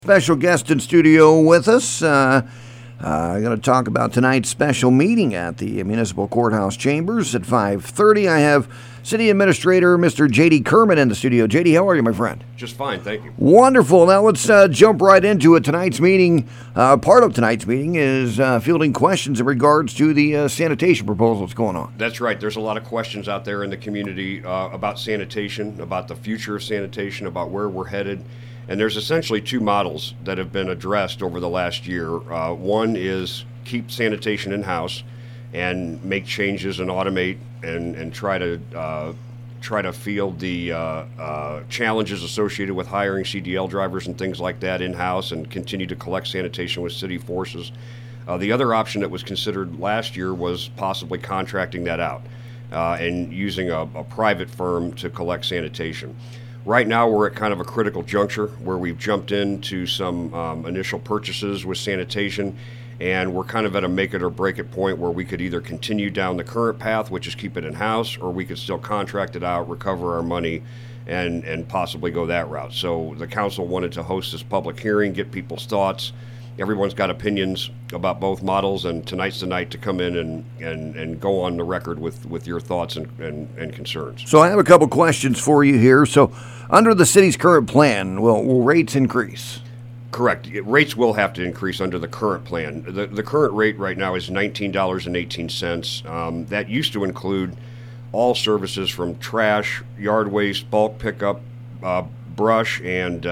Special guest in studio with us. I'm going to talk about tonight's special meeting at the Municipal Courthouse Chambers at 5:30. I have City Administrator Mr. J.D. Kerman in the studio. J.D., how are you, my friend? Just fine, thank you. Wonderful. Now let's jump right into it. Tonight's meeting, part of tonight's meeting is fielding questions in regards to the sanitation proposal that's going on. That's right. There's a lot of questions out there in the community about sanitation, about the future of sanitation, about where we're headed. And there's essentially two models that have been addressed over the last year. One is keep sanitation in-house and make changes and automate and try to field the challenges associated with hiring CDL drivers and things like that in-house and continue to collect sanitation with city forces. The other option that was considered last year was possibly contracting that out and using a private firm to collect sanitation. Right now, we're at kind of a critical juncture where we've jumped into some initial purchases with sanitation, and we're kind of at a make it or break it point where we could either continue down the current path, which is keep it in-house, or we could still contract it out, recover our money, and possibly go that route. So the council wanted to host this public hearing, get people's thoughts. Everyone's got opinions about both models, and tonight's the night to come in and go on the record with your thoughts and concerns. So I have a couple questions for you here. So under the city's current plan, will rates increase? Correct. Rates will have to increase under the current plan. The current rate right now is $19.18. That used to include all services from trash, yard waste, bulk pickup, brush, and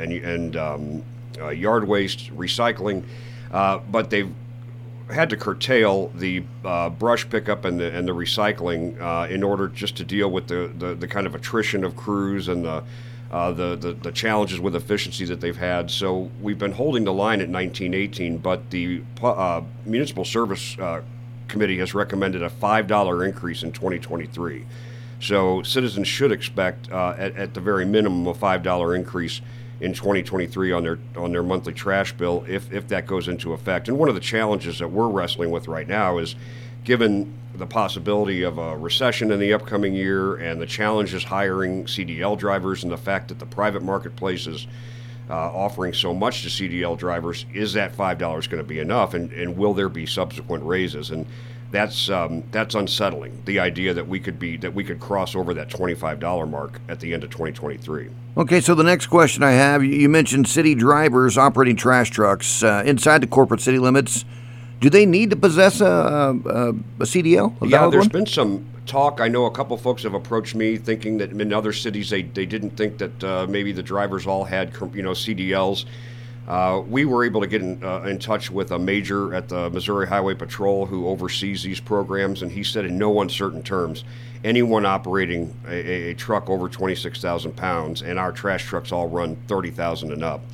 yard waste, recycling, but they've had to curtail the brush pickup and the recycling in order just to deal with the kind of attrition of crews and the challenges with efficiency that they've had. So we've been holding the line at 1918, but the Municipal Service Committee has recommended a $5 increase in 2023. So citizens should expect at the very minimum a $5 increase in 2023 on their monthly trash bill if that goes into effect. And one of the challenges that we're wrestling with right now is, given the possibility of a recession in the upcoming year and the challenges hiring CDL drivers and the fact that the private marketplace is offering so much to CDL drivers, is that $5 going to be enough, and will there be subsequent raises? And that's unsettling, the idea that we could cross over that $25 mark at the end of 2023. Okay, so the next question I have, you mentioned city drivers operating trash trucks inside the corporate city limits. Do they need to possess a CDL? Yeah, there's been some talk. I know a couple folks have approached me thinking that in other cities they didn't think that maybe the drivers all had CDLs. We were able to get in touch with a major at the Missouri Highway Patrol who oversees these programs, and he said in no uncertain terms, anyone operating a truck over 26,000 pounds, and our trash trucks all run 30,000 and up,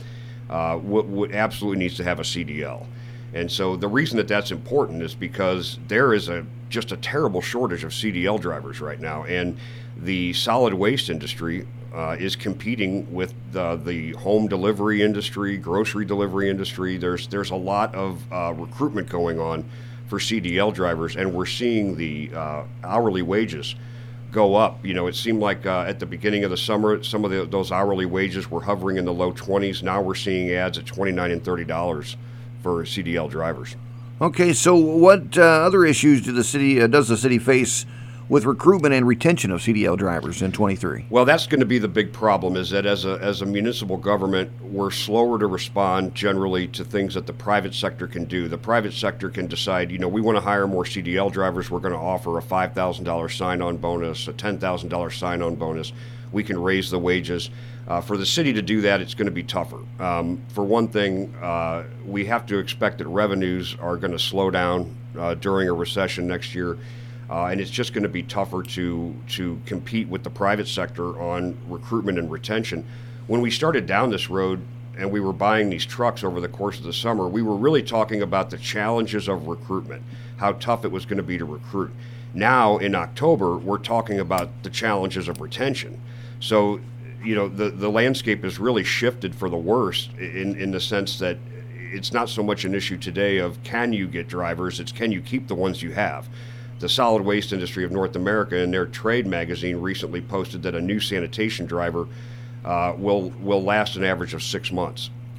would absolutely needs to have a CDL. And so the reason that that's important is because there is just a terrible shortage of CDL drivers right now, and the solid waste industry is competing with the home delivery industry, grocery delivery industry. There's a lot of recruitment going on for CDL drivers, and we're seeing the hourly wages go up. It seemed like at the beginning of the summer, some of those hourly wages were hovering in the low 20s. Now we're seeing ads at $29 and $30 for CDL drivers. Okay, so what other issues does the city face with recruitment and retention of CDL drivers in 23? Well, that's going to be the big problem, is that as a municipal government, we're slower to respond generally to things that the private sector can do. The private sector can decide, we want to hire more CDL drivers. We're going to offer a $5,000 sign-on bonus, a $10,000 sign-on bonus. We can raise the wages. For the city to do that, it's going to be tougher. For one thing, we have to expect that revenues are going to slow down during a recession next year. And it's just going to be tougher to compete with the private sector on recruitment and retention. When we started down this road and we were buying these trucks over the course of the summer, we were really talking about the challenges of recruitment, how tough it was going to be to recruit. Now, in October, we're talking about the challenges of retention. So, the landscape has really shifted for the worse in the sense that it's not so much an issue today of can you get drivers, it's can you keep the ones you have. The Solid Waste Industry of North America, in their trade magazine, recently posted that a new sanitation driver will last an average of 6 months.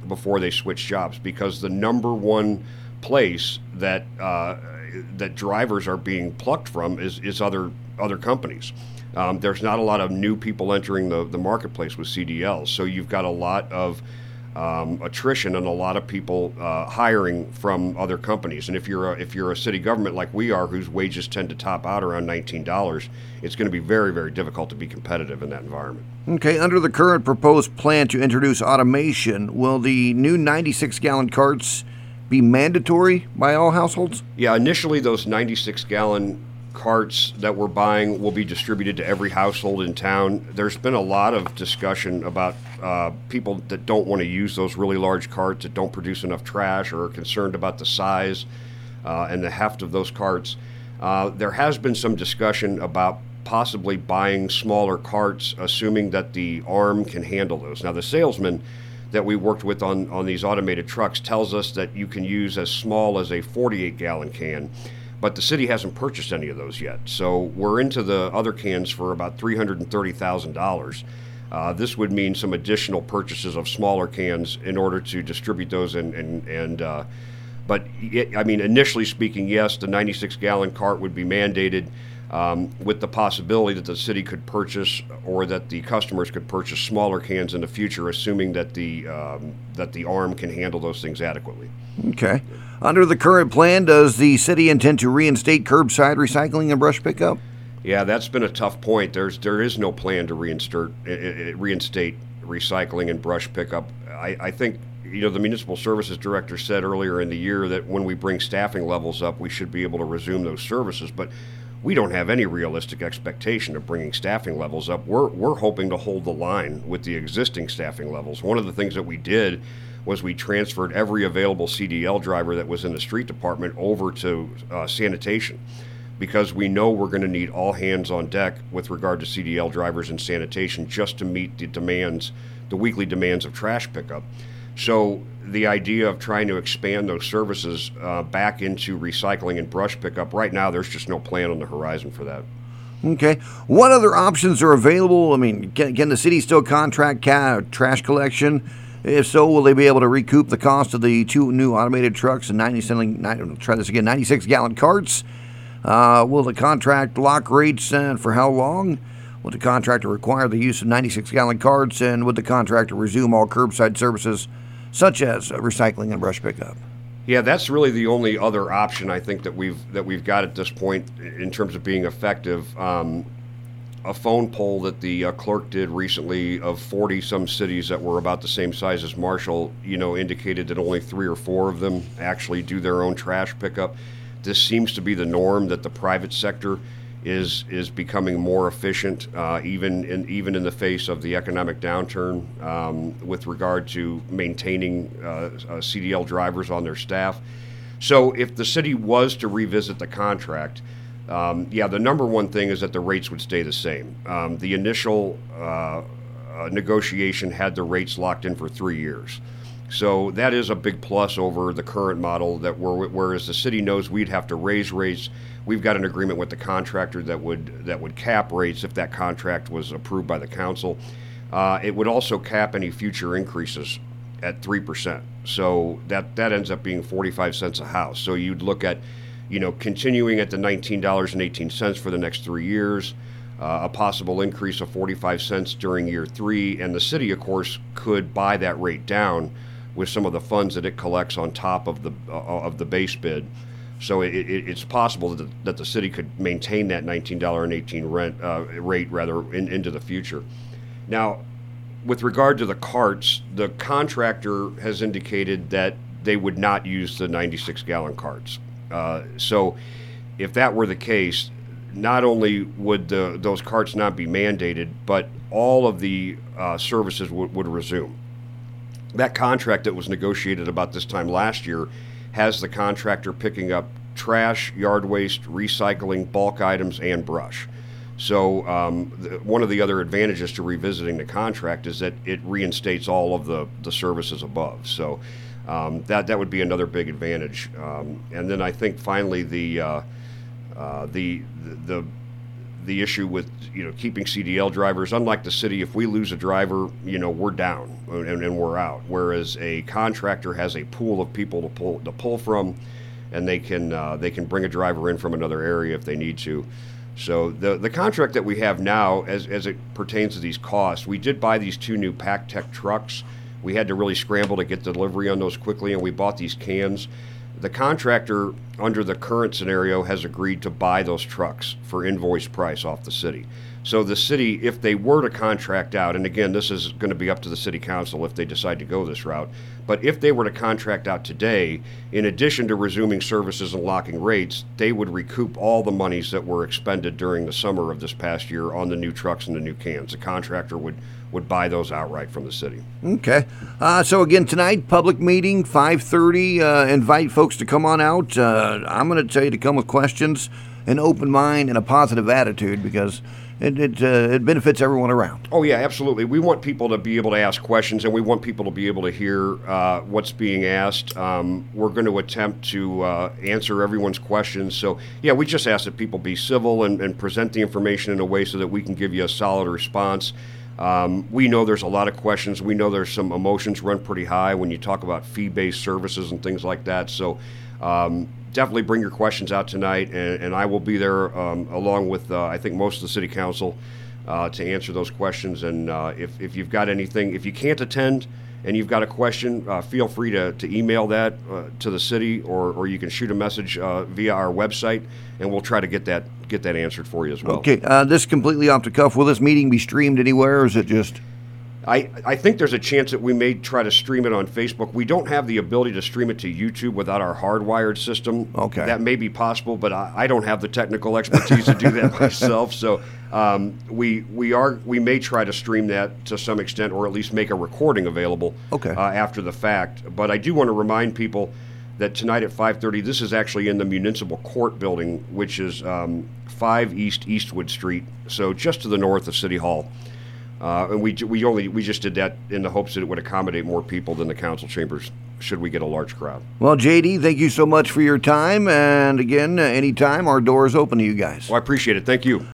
before they switch jobs, because the number one place that that drivers are being plucked from is other companies. There's not a lot of new people entering the marketplace with CDLs, so you've got a lot of attrition and a lot of people hiring from other companies. And if you're a city government like we are, whose wages tend to top out around $19, it's going to be very, very difficult to be competitive in that environment. Okay, under the current proposed plan to introduce automation, will the new 96-gallon carts be mandatory by all households? Yeah, initially those 96-gallon carts that we're buying will be distributed to every household in town. There's been a lot of discussion about people that don't want to use those really large carts, that don't produce enough trash, or are concerned about the size and the heft of those carts. There has been some discussion about possibly buying smaller carts, assuming that the arm can handle those. Now, the salesman that we worked with on these automated trucks tells us that you can use as small as a 48-gallon can, but the city hasn't purchased any of those yet. So we're into the other cans for about $330,000. This would mean some additional purchases of smaller cans in order to distribute those. But I mean, initially speaking, yes, the 96-gallon cart would be mandated, with the possibility that the city could purchase, or that the customers could purchase, smaller cans in the future, assuming that the arm can handle those things adequately. Okay. Under the current plan, does the city intend to reinstate curbside recycling and brush pickup? Yeah, that's been a tough point. There is no plan to reinstate recycling and brush pickup. I think, the municipal services director said earlier in the year that when we bring staffing levels up, we should be able to resume those services. But we don't have any realistic expectation of bringing staffing levels up. We're hoping to hold the line with the existing staffing levels. One of the things that we did was we transferred every available CDL driver that was in the street department over to sanitation, because we know we're going to need all hands on deck with regard to CDL drivers and sanitation, just to meet the weekly demands of trash pickup. So the idea of trying to expand those services back into recycling and brush pickup, right now there's just no plan on the horizon for that. Okay. What other options are available? I mean, can the city still contract trash collection? If so, will they be able to recoup the cost of the two new automated trucks and 96-gallon carts? Will the contract lock rates, and for how long? Will the contractor require the use of 96-gallon carts, and would the contractor resume all curbside services such as recycling and brush pickup? Yeah, that's really the only other option I think that we've got at this point in terms of being effective. A phone poll that the clerk did recently of 40-some cities that were about the same size as Marshall, indicated that only 3 or 4 of them actually do their own trash pickup. This seems to be the norm, that the private sector is becoming more efficient, even in the face of the economic downturn, with regard to maintaining CDL drivers on their staff. So if the city was to revisit the contract, the number one thing is that the rates would stay the same. The initial negotiation had the rates locked in for 3 years. So that is a big plus over the current model, whereas the city knows we'd have to raise rates. We've got an agreement with the contractor that would cap rates if that contract was approved by the council. It would also cap any future increases at 3%. So that ends up being 45 cents a house. So you'd look at, continuing at the $19.18 for the next 3 years, a possible increase of 45 cents during year 3, and the city, of course, could buy that rate down with some of the funds that it collects on top of the base bid. So it's possible that the city could maintain that $19.18 rate into the future. Now, with regard to the carts, the contractor has indicated that they would not use the 96-gallon carts. So if that were the case, not only would those carts not be mandated, but all of the services would resume. That contract that was negotiated about this time last year has the contractor picking up trash, yard waste, recycling, bulk items, and brush. So one of the other advantages to revisiting the contract is that it reinstates all of the services above. So that would be another big advantage. And then I think finally the the issue with keeping CDL drivers. Unlike the city, if we lose a driver, we're down and we're out. Whereas a contractor has a pool of people to pull from, and they can bring a driver in from another area if they need to. So the contract that we have now, as it pertains to these costs, we did buy these 2 new PackTech trucks. We had to really scramble to get delivery on those quickly, and we bought these cans. The contractor, under the current scenario, has agreed to buy those trucks for invoice price off the city. So the city, if they were to contract out, and again, this is going to be up to the city council if they decide to go this route, but if they were to contract out today, in addition to resuming services and locking rates, they would recoup all the monies that were expended during the summer of this past year on the new trucks and the new cans. The contractor would buy those outright from the city. Okay. So again, tonight, public meeting, 5:30. Invite folks to come on out. I'm going to tell you to come with questions, an open mind, and a positive attitude, because it benefits everyone around. Oh, yeah, absolutely. We want people to be able to ask questions, and we want people to be able to hear what's being asked. We're going to attempt to answer everyone's questions. So, yeah, we just ask that people be civil and present the information in a way so that we can give you a solid response. We know there's a lot of questions. We know there's some emotions run pretty high when you talk about fee-based services and things like that. So definitely bring your questions out tonight, and I will be there along with, I think, most of the city council to answer those questions. And if you've got anything, if you can't attend and you've got a question, feel free to email that to the city, or you can shoot a message via our website, and we'll try to get that answered for you as well. Okay, this is completely off the cuff. Will this meeting be streamed anywhere, or is it just... I think there's a chance that we may try to stream it on Facebook. We don't have the ability to stream it to YouTube without our hardwired system. Okay. That may be possible, but I don't have the technical expertise to do that myself. So we may try to stream that to some extent, or at least make a recording available after the fact. But I do want to remind people that tonight at 5:30, this is actually in the Municipal Court building, which is 5 East Eastwood Street, so just to the north of City Hall. And we just did that in the hopes that it would accommodate more people than the council chambers should we get a large crowd. Well, JD, thank you so much for your time. And again, anytime, our door is open to you guys. Well, I appreciate it. Thank you.